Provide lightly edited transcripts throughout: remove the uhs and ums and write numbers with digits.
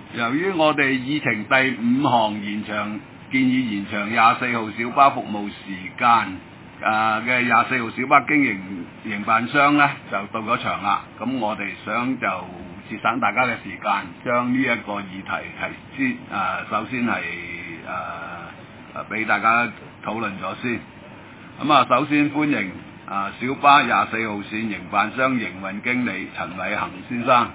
由於我哋議程第5項建議延長24號小巴服務時間嘅24號小巴營辦商呢就到咗場啦，咁我哋想就節省大家嘅時間，將呢一個議題首先係俾大家討論咗先。咁首先歡迎小巴24號線營辦商營運經理陳偉恒先生。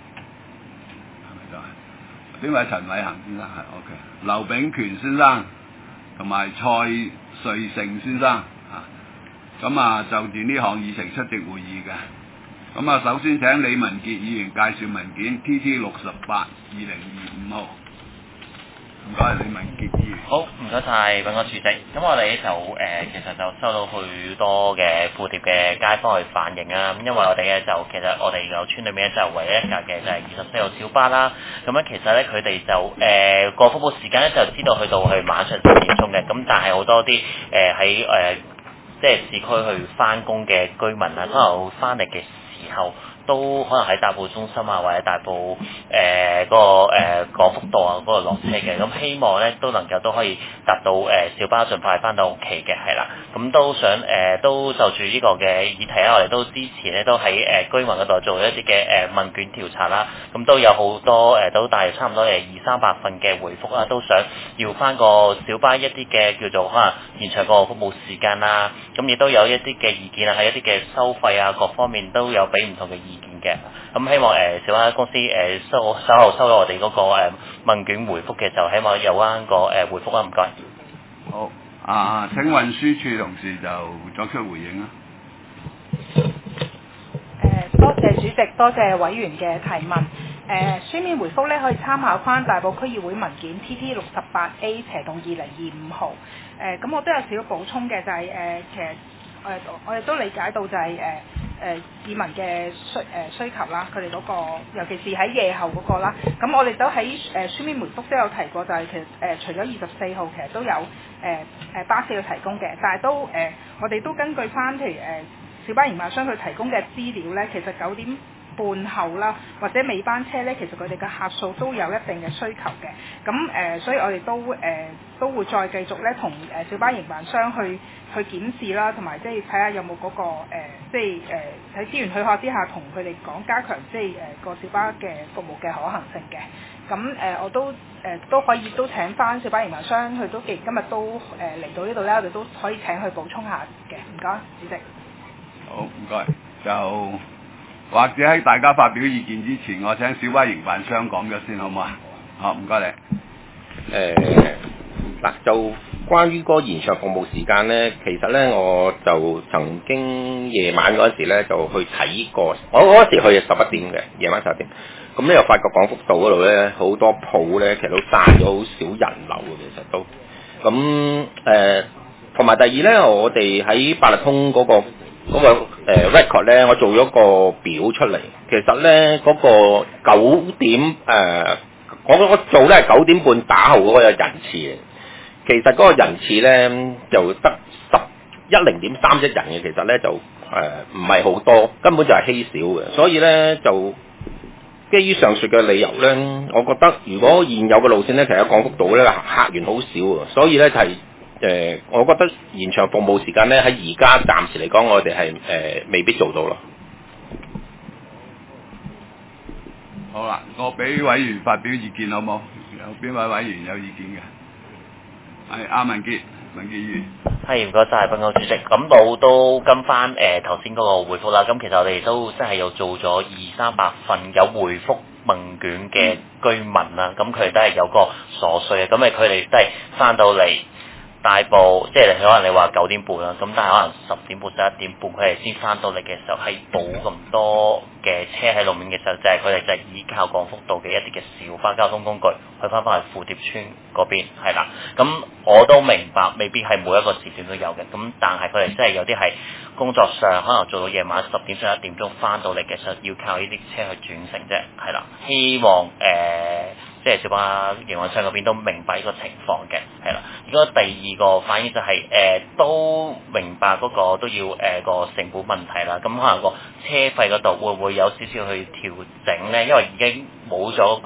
邊位陳偉恒先生係 OK， 劉炳權先生同埋蔡瑞成先生就住呢項議程出席會議嘅。首先請李文傑議員介紹文件 TT68 2025號。唔該，李文傑議員。 好，唔該晒，本個主席。咁我哋就其實就收到許多嘅附貼嘅街坊去反映啦。因為我哋其實我哋個村裏面就唯一一架嘅就係24號小巴啦。咁其實咧佢哋就個服務時間咧就知道去到晚上10點鐘嘅。咁但係好多啲喺即係市區去翻工嘅居民啊，可能翻嚟嘅時候，都可能喺大埔中心或者大埔廣福道嗰度落車嘅，咁希望咧都能夠都可以達到小巴盡快翻到屋企嘅，係啦，咁都想都就住呢個嘅議題咧，我哋都之前咧都喺居民嗰度做一啲嘅問卷調查啦，咁都有好多都大約差唔多200-300份嘅回覆啦，都想要翻個小巴一啲嘅叫做可能延長個服務時間啦，咁亦都有一啲嘅意見啊，喺一啲嘅收費各方面都有俾唔同嘅意見嘅，咁希望小巴公司稍後收咗我哋嗰個問卷回覆嘅時候，希望有翻個回覆啊，唔該。 好，請運輸處同事就作出回應啦。 多謝主席，多謝委員嘅提問。書面回覆咧可以參考翻大埔區議會文件 TT68A/2025 號。咁我都有少少補充嘅，就係其實我哋都理解到就係市民嘅需求啦，佢哋嗰個尤其是喺夜後嗰個啦。咁我哋都喺書面回覆都有提過，就係其實除咗24號，其實都有巴士要提供嘅，但係都我哋都根據翻譬如小巴營辦商佢提供嘅資料咧，其實9點半後啦，或者尾班車咧，其實佢哋嘅客數都有一定嘅需求嘅。咁所以我哋都會再繼續咧同小巴營辦商去檢視啦，同埋即係睇下有冇嗰個即係喺資源許可之下，同佢哋講加強即係個小巴嘅服務嘅可行性嘅。咁我都可以都請翻小巴營辦商，佢都既然今日都嚟到呢度咧，我哋都可以請佢補充下嘅。唔該，主席。 好，唔該。就或者喺大家發表意見之前，我請小巴營辦商講咗先，好唔好啊？好，唔該你。 就關於嗰個延長服務時間呢，其實呢，我就曾經夜晚嗰時呢，就去睇過，我嗰時去係11點嘅，夜晚11點。咁呢又發覺廣福道嗰度呢，好多鋪呢，其實都閂咗，好少人流嘅，其實都。咁同埋第二呢，我哋喺八達通嗰個record 咧，我做咗個表出嚟。其實咧嗰個9點我做咧係9點半打後嗰個人次嘅。其實嗰個人次咧就得10.31人嘅，其實咧就唔係好多，根本就係稀少嘅。所以咧就基於上述嘅理由咧，我覺得如果現有嘅路線咧，其實喺廣福道咧客源好少啊，所以咧就係。我覺得延長服務時間咧，喺而家暫時嚟講，我哋係未必做到咯。 好啦，我俾委員發表意見好冇？有邊位委員有意見嘅？係阿文傑議員。 係，唔該晒，本個主席。咁我都跟翻頭先嗰個回覆啦。咁其實我哋都真係有做咗200-300份有回覆問卷嘅居民啦。咁佢哋都係有個所需嘅。咁佢哋都係翻到嚟。大埔即係可能你話9點半啦，咁但係可能10點半、11點半，佢哋先翻到嚟嘅時候，係冇咁多嘅車喺路面嘅時候，就係佢哋就係依靠廣福道嘅一啲嘅小巴交通工具去翻去富蝶村嗰邊，係啦。咁我都明白，未必係每一個時段都有嘅，咁但係佢哋真係有啲係工作上可能做到夜晚10點11點鐘翻到嚟嘅時候，要靠呢啲車去轉乘啫，係啦。希望即係小巴營運商嗰邊都明白呢個情況嘅，係啦。如果第二個反應就係都明白嗰個都要個成本問題啦。咁可能個車費嗰度會唔會有少少去調整咧？因為已經冇咗個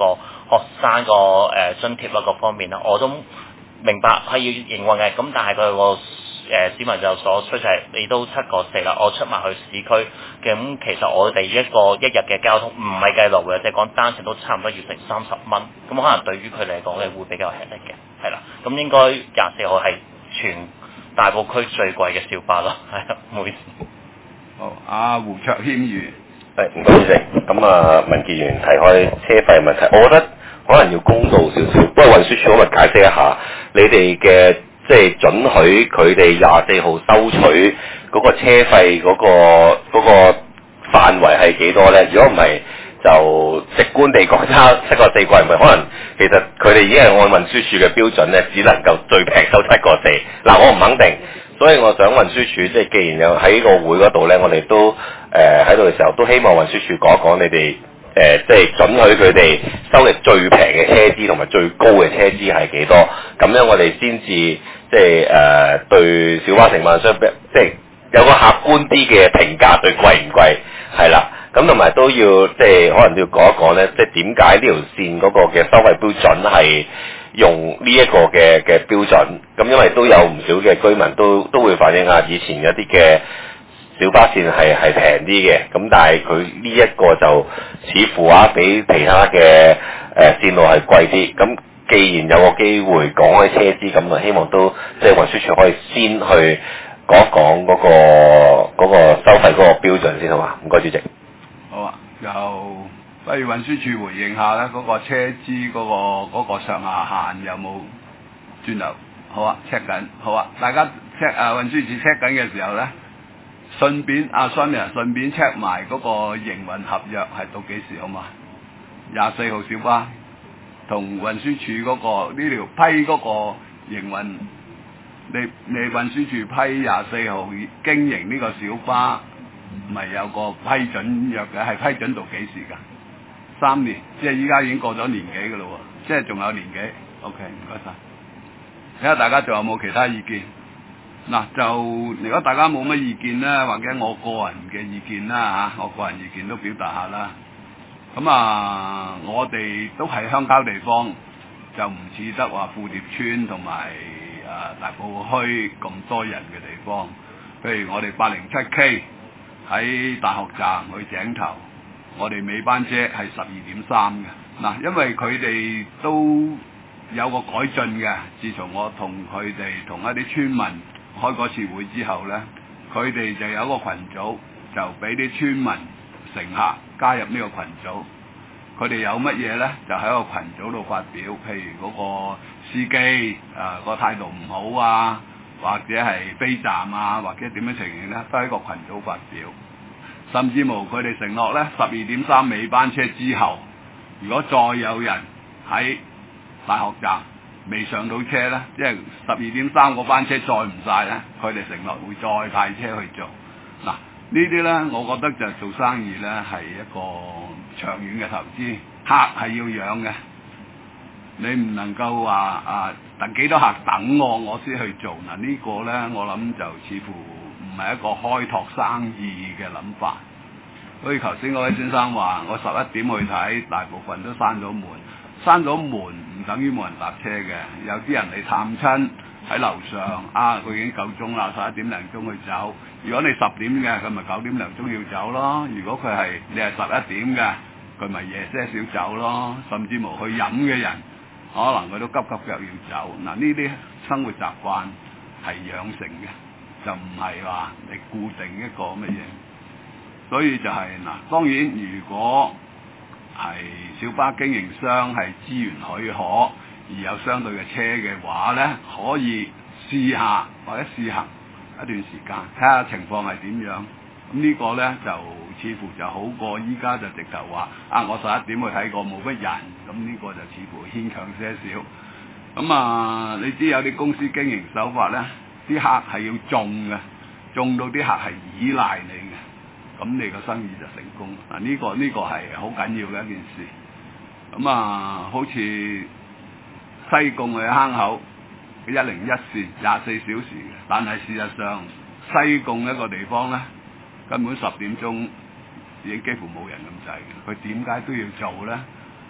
學生個津貼啦各方面啦，我都明白係要營運嘅，咁但係佢個市民就所需就係你都7個4啦，我出埋去市區，咁其實我哋一日嘅交通唔係計路嘅，即係講單程都差唔多要成30蚊，咁可能對於佢嚟講咧會比較吃力嘅，係啦，咁應該24號係全大埔區最貴嘅小巴咯，係啦，唔好意思。 好，阿胡卓謙議員。 係唔該主席，咁啊民建聯提開車費問題，我覺得可能要公道少少，不過運輸署可唔可以解釋一下你哋嘅即係准許佢哋24號收取嗰個車費嗰個範圍係幾多咧？如果唔係就直觀地講差7個4貴，唔係可能其實佢哋已經係按運輸署嘅標準咧，只能夠最平收7個4。嗱，我唔肯定。所以我想運輸署即係既然有喺個會嗰度咧，我哋都喺度嘅時候都希望運輸署講一講你哋即係准許佢哋收嘅最平嘅車資同埋最高嘅車資係幾多？咁樣我哋先至即係對小巴承辦商即係有個客觀啲嘅評價，對貴唔貴係啦。咁同埋都要即係可能要講一講咧，即係點解呢條線嗰個嘅收費標準係用呢一個嘅標準，咁因為都有唔少嘅居民都會反映下以前一啲嘅小巴線係平啲嘅，咁但係佢呢一個就似乎比其他嘅線路係貴啲。咁既然有個機會講開車資，咁啊希望都即係運輸署可以先去講一講嗰個收費嗰個標準先好嘛？唔該主席。 好啊，就不如運輸署回應下咧，嗰個車資嗰個上下限有冇轉頭？好啊 ，check 緊，好啊，大家 check 運輸署 check 緊嘅時候咧，順便Sonia 順便 check 埋嗰個營運合約係到幾時好嘛？24號小巴同運輸署嗰個呢條批嗰個營運，你運輸署批24號經營呢個小巴，咪有個批准約嘅，係批准到幾時㗎？3年，即係依家已經過咗年幾㗎咯喎，即係仲有年幾 ？OK， 唔該晒。睇下大家仲有冇其他意見？嗱，就如果大家冇乜意見咧，或者我個人嘅意見啦嚇，我個人意見都表達下啦。咁我哋都係鄉郊地方，就唔似得話富蝶村同埋大埔墟咁多人嘅地方。譬如我哋807K 喺大學站去井頭，我哋尾班車係12.3嘅。嗱，因為佢哋都有個改進嘅。自從我同佢哋同一啲村民開嗰次會之後呢，佢哋就有一個群組，就俾啲村民乘客加入呢個群組。佢哋有乜嘢呢？就喺個群組度發表，譬如嗰個司機個態度唔好啊，或者係飛站啊，或者點樣情形呢，都喺個群組發表。甚至乎佢哋承諾呢，12.3尾班車之後，如果再有人喺大學站未上到車呢，即係12.3嗰班車載唔晒呢，佢哋承諾會再派車去做。嗱，呢啲呢，我覺得就做生意呢係一個長遠嘅投資，客係要養嘅。你唔能夠話等幾多客等我先去做。嗱，呢個呢，我諗就似乎唔係一個開拓生意嘅諗法。所以頭先嗰位先生話，我11點去睇，大部分都閂咗門。閂咗門唔等於冇人搭車嘅，有啲人嚟探親喺樓上，佢已經夠鐘啦，11點零鐘去走。如果你10點嘅，佢咪9點零鐘要走咯。如果你係11點嘅，佢咪夜些少走咯。甚至乎去飲嘅人，可能佢都急急腳要走。嗱，呢啲生活習慣係養成嘅，就唔係話你固定一個乜嘢。所以就係當然如果係小巴經營商係資源許可而有相對嘅車嘅話呢，可以試下或者試行一段時間，睇下情況係點樣。咁呢個呢，就似乎就好過依家就直頭話我11點去睇過冇乜人，咁呢個就似乎牽強些少。咁你知有啲公司經營手法呢，啲客係要種嘅，種到啲客係依賴你嘅。咁你個生意就成功。嗱，呢個係好緊要嘅一件事。咁好似西貢去坑口101線24小時嘅，但係事實上西貢一個地方呢，根本10點鐘已經幾乎冇人咁滯嘅。佢點解都要做呢？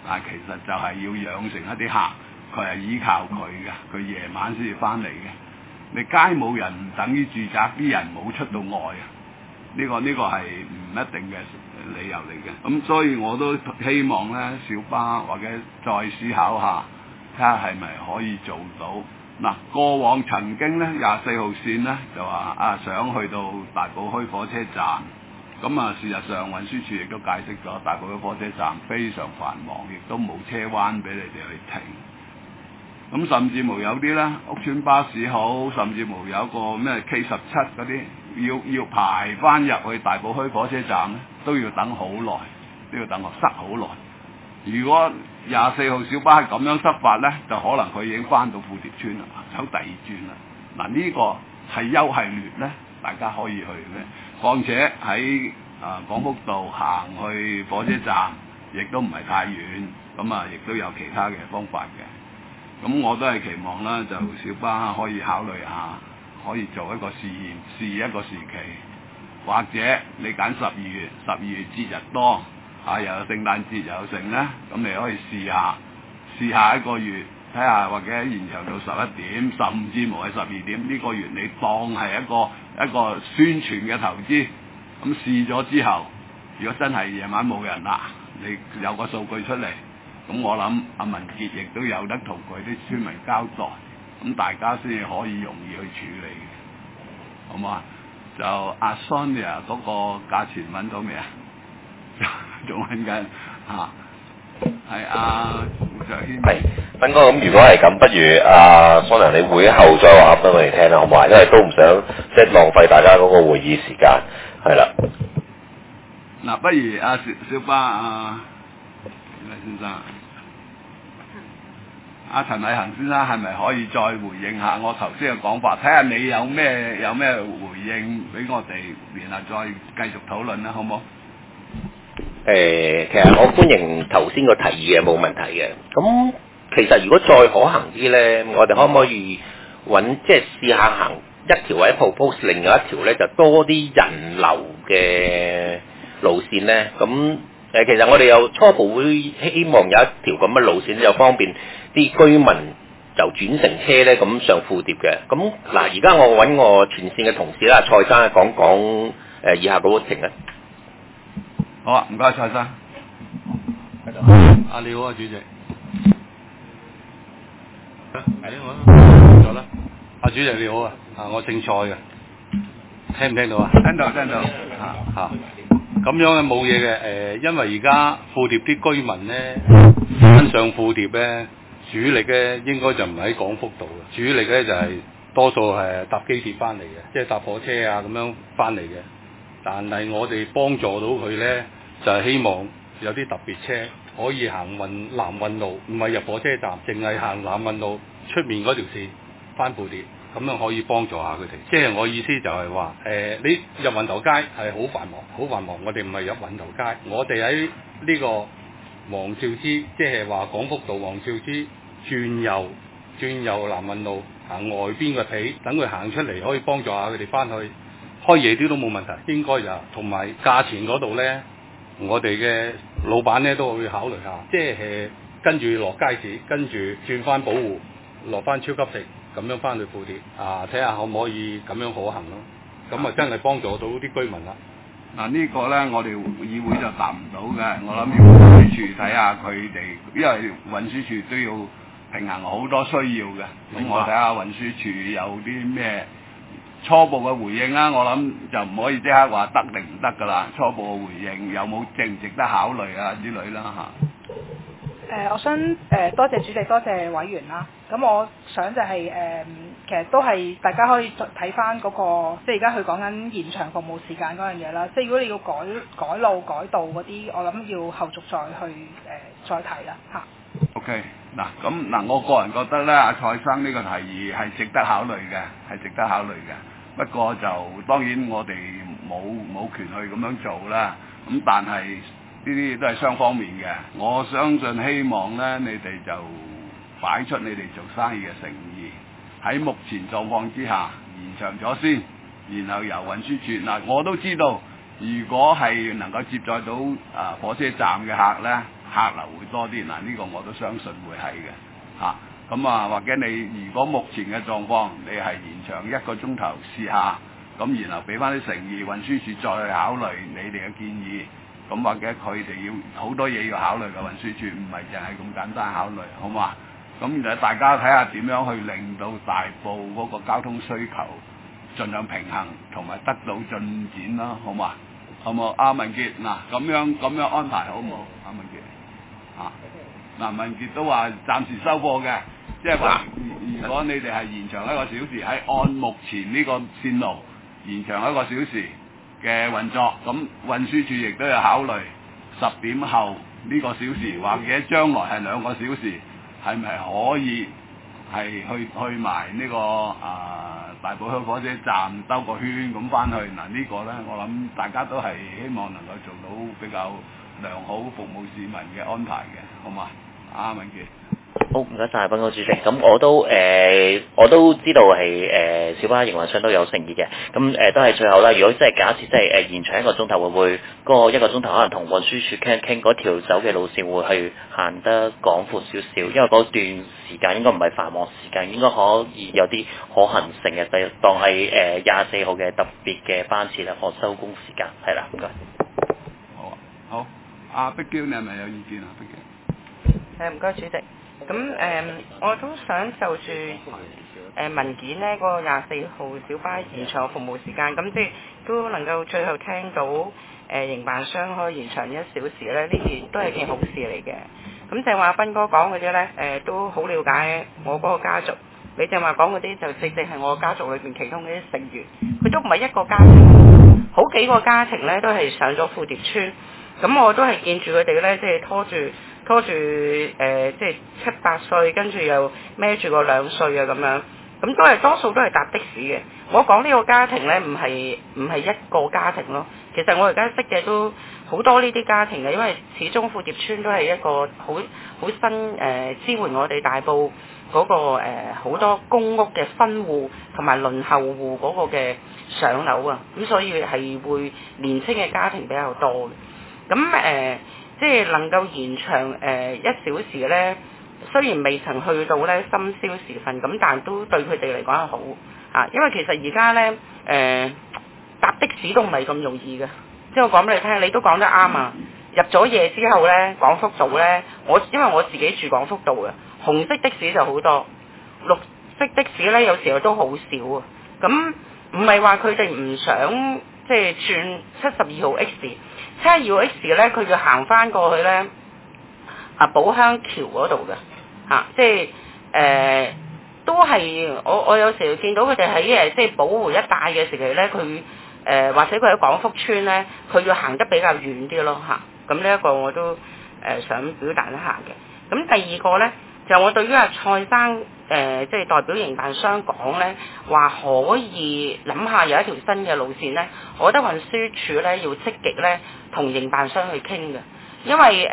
其實就係要養成一啲客，佢係依靠佢嘅，佢夜晚先至翻嚟嘅。你街冇人唔等於住宅啲人冇出到外啊！呢個係唔一定嘅理由嚟嘅。咁所以我都希望咧，小巴或者再思考下，睇下係咪可以做到。嗱，過往曾經咧24號線咧就話想去到大埔墟火車站，咁事實上運輸署亦都解釋咗，大埔墟火車站非常繁忙，亦都冇車灣俾你哋去停。咁甚至乎有啲咧屋邨巴士好，甚至乎有個咩 K17嗰啲要排翻入去大埔墟火車站咧，都要等好耐，都要等我塞好耐。如果24號小巴係咁樣塞法咧，就可能佢已經翻到富蝶村啦，走第二轉啦。嗱，呢個係優係劣咧，大家可以去嘅。況且喺廣福道行去火車站，亦都唔係太遠，咁亦都有其他嘅方法嘅。咁我都係期望啦，就小巴可以考慮下，可以做一個試驗，試一個時期，或者你揀12月節日多，又有聖誕節又有剩咧，咁你可以試下一個月，睇下或者延長到11點，甚至乎係12點。呢個月你當係一個宣傳嘅投資，咁試咗之後，如果真係夜晚冇人啦，你有個數據出嚟。咁我諗阿文傑亦都有得同佢啲村民交代，咁大家先至可以容易去處理嘅，好唔好啊？就阿 Sonia 嗰個價錢揾到未啊？仲揾緊嚇，係阿胡卓軒。 係，斌哥，咁如果係咁，不如阿 Sonia 你會後再話俾我哋聽啦，好唔好？因為都唔想即係浪費大家嗰個會議時間，係啦。 嗱，不如阿小巴先生，阿陳偉恒先生係咪可以再回應下我頭先嘅講法？睇下你有咩回應俾我哋，然後再繼續討論啦，好唔好？ 其實我歡迎頭先個提議嘅，冇問題嘅。咁其實如果再可行啲咧，我哋可唔可以即係試下行一條或者 propose 另外一條咧，就多啲人流嘅路線咧？咁其實我哋有初步會希望有一條咁嘅路線，就方便啲居民就轉乘車咧，咁上富蝶嘅。咁嗱，而家我揾我前線嘅同事啦，蔡生講以下嗰個程咧。 好啊，唔該，蔡生。 你好啊，主席。我咗啦。主席你好啊，我姓蔡嘅，聽唔聽到啊？ 聽到。 咁樣咧冇嘢嘅，因為而家富蝶啲居民咧上富蝶咧，主力咧應該就唔喺廣福道嘅，主力咧就係多數係搭機鐵翻嚟嘅，即係搭火車啊咁樣翻嚟嘅。但係我哋幫助到佢咧，就係希望有啲特別車可以行南運路，唔係入火車站，淨係行南運路出面嗰條線翻富蝶。咁樣可以幫助下佢哋，即係我意思就係話，你入運頭街係好繁忙，好繁忙。我哋唔係入運頭街，我哋喺呢個黃兆之，即係話廣福道黃兆之轉右南運路行外邊嘅皮，等佢行出嚟可以幫助下佢哋翻去開夜啲都冇問題，應該就同埋價錢嗰度咧，我哋嘅老闆咧都會考慮下，即係跟住落街市，跟住轉翻寶湖，落翻超級城。咁樣翻去富蝶睇下可唔可以咁樣可行咯？咁真係幫助到啲居民啦。 嗱呢個咧，我哋議會就答唔到嘅。我諗要運輸署睇下佢哋，因為運輸署都要平衡好多需要嘅。咁我睇下運輸署有啲咩初步嘅回應啦。我諗就唔可以即刻話得定唔得噶啦。初步嘅回應有冇值唔值得考慮啊之類啦嚇。 我想多謝主席，多謝委員啦。咁我想就係其實都係大家可以睇翻嗰個，即係而家佢講緊延長服務時間嗰樣嘢啦。即係如果你要改路改道嗰啲，我諗要後續再去再提啦嚇。 OK，咁我個人覺得咧，阿蔡生呢個提議係值得考慮嘅，係值得考慮嘅。不過就當然我哋冇權去咁樣做啦。咁但係呢啲都係雙方面嘅，我相信希望咧，你哋就擺出你哋做生意嘅誠意，喺目前狀況之下延長咗先，然後由運輸署我都知道，如果係能夠接載到火車站嘅客咧， 客流會多啲。嗱，呢個我都相信會係嘅嚇。咁或者你如果目前嘅狀況，你係延長1個鐘頭試下，咁然後俾翻啲誠意，運輸署再去考慮你哋嘅建議。咁或者佢哋要好多嘢要考慮嘅，運輸署唔係淨係咁簡單考慮，好嘛？咁就大家睇下點樣去令到大埔嗰個交通需求盡量平衡，同埋得到進展啦，好嘛？好冇？阿文傑，嗱咁樣安排好冇？阿文傑，嗱文傑都話暫時收貨嘅，即係話如果你哋係延長1個小時，喺按目前呢個線路延長1個小時嘅運作，咁運輸署亦都有考慮10點後呢個小時，或者將來係2個小時，係咪可以係去埋呢個大埔墟火車站兜個圈咁翻去？嗱呢個咧，我諗大家都係希望能夠做到比較良好服務市民嘅安排嘅，好嘛？阿文傑。 好，唔該曬，賓高主席。咁我都知道係小巴營運商都有誠意嘅。咁都係最後啦。如果真係假設真係延長1個鐘頭，會唔會嗰個1個鐘頭可能同運輸署傾嗰條走嘅路線會去行得廣闊少少？因為嗰段時間應該唔係繁忙時間，應該可以有啲可行性嘅，就當係24號嘅特別嘅班次啦，可收工時間係啦。唔該。 好啊，好。阿碧嬌，你係咪有意見啊？碧嬌。 唔該主席。咁我都想就住文件呢個24號小巴延長服務時間，咁即係都能夠最後聽到營辦商可以延長1小時咧，呢件都係件好事嚟嘅。咁正話斌哥講嗰啲咧，都好了解我嗰個家族。你正話講嗰啲就正係我家族裏邊其中嗰啲成員，佢都唔係一個家庭，好幾個家庭咧都係上咗富蝶村。咁我都係見住佢哋咧，即係拖住即係7、8歲，跟住又孭住個2歲啊咁樣，咁多數都係搭的士嘅。我講呢個家庭咧，唔係一個家庭咯。其實我而家識嘅都好多呢啲家庭嘅，因為始終富蝶村都係一個好新支援我哋大埔嗰個好多公屋嘅分戶同埋輪候戶嗰個嘅上樓啊，咁所以係會年輕嘅家庭比較多嘅。咁即係能夠延長1小時咧，雖然未曾去到咧深宵時分，咁但都對佢哋嚟講係好啊，因為其實而家咧搭的士都唔係咁容易嘅，即係我講俾你聽，你都講得啱啊！入咗夜之後咧，廣福道咧，因為我自己住廣福道嘅，紅色的士就好多，綠色的士咧有時候都好少啊。咁唔係話佢哋唔想即係轉72號 X。72號 X 咧，佢要行翻過去咧寶鄉橋嗰度嘅，即係都係我有時見到佢哋喺即係寶湖一帶嘅時期咧，佢或者佢喺廣福村咧，佢要行得比較遠啲咯嚇。咁呢一個我都想表達一下嘅。咁第二個咧，就我對於阿蔡生即係代表營辦商講咧，話可以諗下有一條新嘅路線咧，我覺得運輸署咧要積極咧同營辦商去傾嘅，因為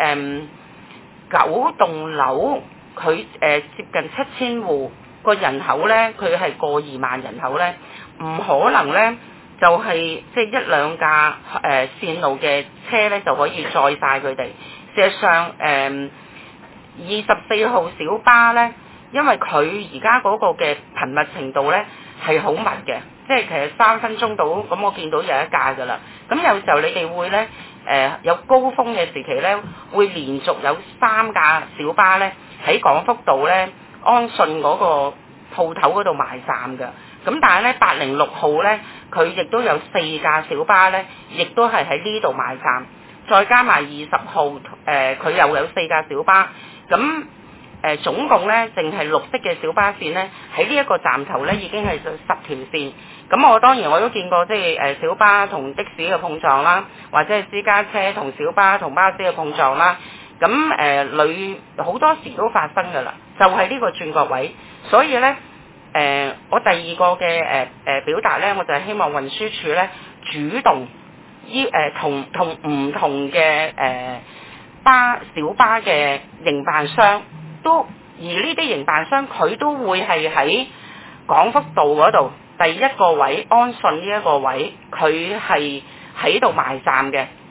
9棟樓佢接近7000戶個人口咧，佢係過2萬人口咧，唔可能咧就係即係1-2架線路嘅車咧就可以載晒佢哋。事實上24號小巴咧，因為佢而家嗰個嘅頻密程度咧係好密嘅，即係其實3分鐘到，咁我見到有一架㗎啦。咁有時候你哋會咧有高峰嘅時期咧，會連續有3架小巴咧喺廣福道咧安順嗰個鋪頭嗰度埋站㗎。咁但係咧806號咧，佢亦都有4架小巴咧，亦都係喺呢度埋站，再加埋20號佢又有4架小巴。咁總共咧，淨係綠色嘅小巴線咧，喺呢一個站頭咧已經係10條線。咁我當然我都見過即係小巴同的士嘅碰撞啦，或者係私家車同小巴同巴士嘅碰撞啦。咁好多時都發生㗎啦，就係呢個轉角位。所以咧我第二個嘅表達咧，我就係希望運輸署咧主動同唔同嘅小巴嘅營辦商都，而呢啲營辦商佢都會係喺廣福道嗰度第一個位安順呢一個位，佢係喺度埋站嘅。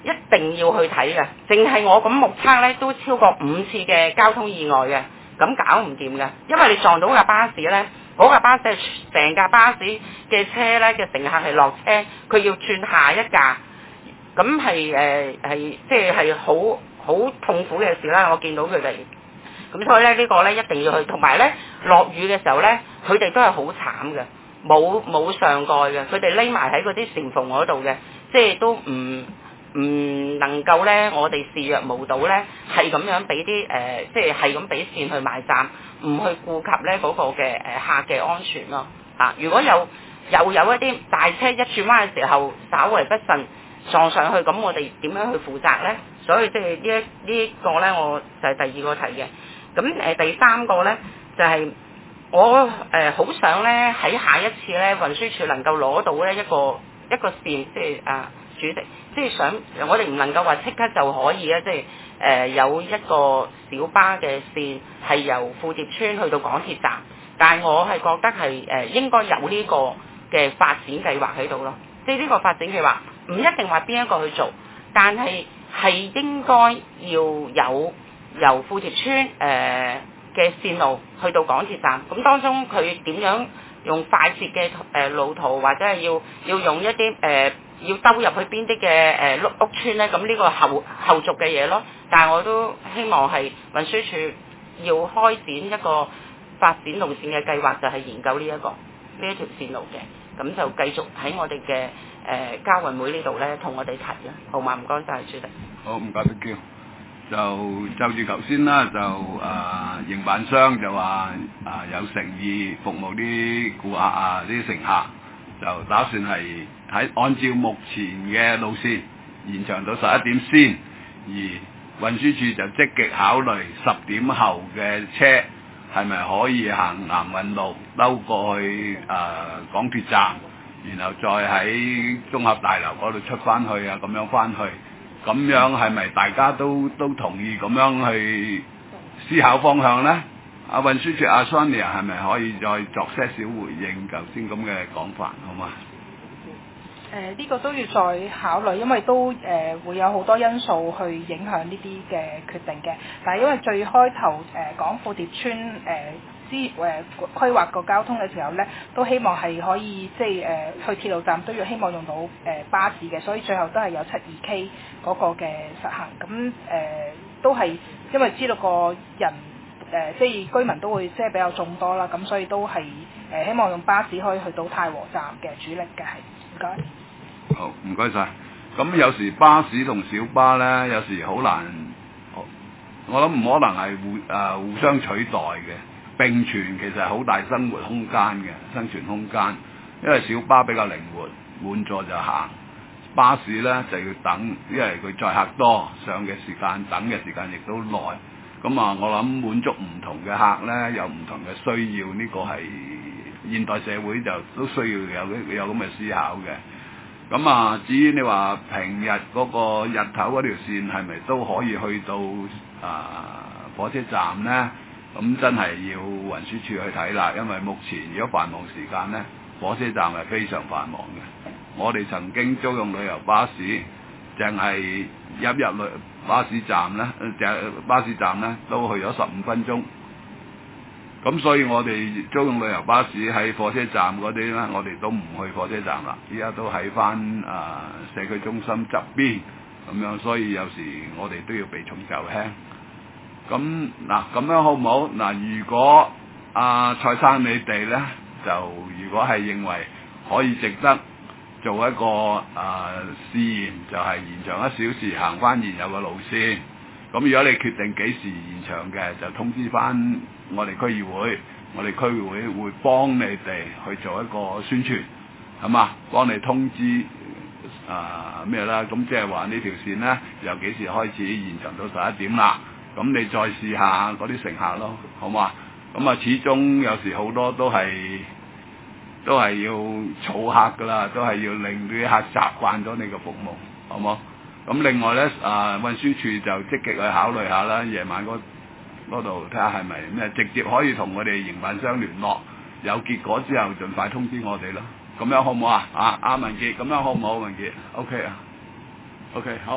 一定要去睇嘅。淨係我咁目測咧，都超過5次嘅交通意外嘅，咁搞唔掂嘅。因為你撞到架巴士咧，嗰架巴士係成架巴士嘅車咧嘅乘客係落車，佢要轉下一架，咁係即係好痛苦嘅事啦。我見到佢哋，咁所以咧呢個咧一定要去，同埋咧落雨嘅時候咧，佢哋都係好慘嘅，冇上蓋嘅，佢哋匿埋喺嗰啲簾縫嗰度嘅，即係都唔能夠咧，我哋視若無睹咧，係咁樣俾啲即係咁俾線去埋站，唔去顧及咧嗰個嘅客嘅安全咯。如果又有一啲大車一轉彎嘅時候，稍為不慎撞上去，咁我哋點樣去負責咧？所以即係呢個咧，我就係第二個題嘅。咁第三個咧就係、我好想咧喺下一次咧運輸署能夠攞到咧一個線，即係主席，即係想我哋唔能夠話即刻就可以啊，即係有一個小巴嘅線係由富蝶村去到港鐵站，但係我係覺得係應該有呢個嘅發展計劃喺度咯。即係呢個發展計劃唔一定話邊一個去做，但係應該要有由富蝶村嘅線路去到港鐵站，咁當中佢點樣用快捷嘅路途，或者係要用一啲要兜入去邊啲嘅屋村咧？咁呢個後續嘅嘢咯。但係我都希望係運輸署要開展一個發展路線嘅計劃，就係研究呢一條線路嘅。咁就繼續喺我哋嘅交運會呢度咧，同我哋提啦。好嘛，唔該晒，主席。 好，唔該曬叫。就住頭先啦，營辦商就話有誠意服務啲顧客啲乘客，就打算係按照目前嘅路線延長到11點先，而運輸署就積極考慮10點後嘅車係咪可以行南運路兜過去港鐵站，然後再喺綜合大樓嗰度出翻去咁樣翻去。咁樣係咪大家都同意咁樣去思考方向呢？運輸署阿 Sonia 係咪可以再作些少回應頭先咁嘅講法，好嘛？ 呢個都要再考慮，因為都會有好多因素去影響呢啲嘅決定嘅。但係因為最開頭講富蝶村規劃個交通嘅時候咧，都希望係可以即係去鐵路站都要希望用到巴士嘅，所以最後都係有72K 嗰個嘅實行。咁都係因為知道個人即係居民都會即係比較眾多啦，咁所以都係希望用巴士可以去到太和站嘅主力嘅係。唔該。 好，唔該晒。咁有時巴士同小巴咧，有時好難，我諗唔可能係互相取代嘅。並存其實係好大生存空間，因為小巴比較靈活，滿座就行，巴士呢就要等，因為佢載客多，上嘅時間等嘅時間亦都耐。咁我諗滿足唔同嘅客呢，有唔同嘅需要，呢個係現代社會就都需要有咁嘅思考嘅。咁至於你話平日嗰個日頭嗰條線係咪都可以去到火車站呢？咁真係要運輸署去睇啦，因為目前如果繁忙時間呢，火車站係非常繁忙嘅。我哋曾經租用旅遊巴士，淨係入巴士站呢，都去咗15分鐘。咁所以我哋租用旅遊巴士喺火車站嗰啲呢，我哋都唔去火車站啦，依家都喺翻社區中心側邊咁樣，所以有時我哋都要避重就輕。咁咁樣好唔好？如果蔡生你哋呢，就如果係認為可以值得做一個試驗，就係延長1小時行翻現有嘅路線。咁如果你決定幾時延長嘅，就通知翻我哋區議會，我哋區議會會幫你哋去做一個宣傳，係嘛？幫你通知咩啦？咁即係話呢條線呢，由幾時開始延長到11點啦？咁你再試下嗰啲乘客咯，好嘛？咁始終有時好多都係要儲客噶啦，都係要令啲客習慣咗你嘅服務，好冇？咁另外咧，運輸署就積極去考慮下啦，夜晚嗰度睇下係咪咩直接可以同我哋營辦商聯絡，有結果之後盡快通知我哋咯。咁樣好唔好啊？阿文傑，咁樣好唔好？文傑 ，OK 啊 ，OK 好。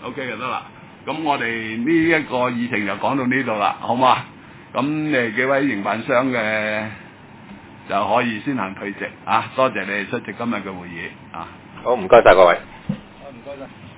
OK 就得啦。咁我哋呢一個議程就講到呢度啦，好嘛？咁誒幾位營辦商嘅就可以先行退席啊！多謝你哋出席今日嘅會議啊！ 好，唔該晒各位。 唔該晒。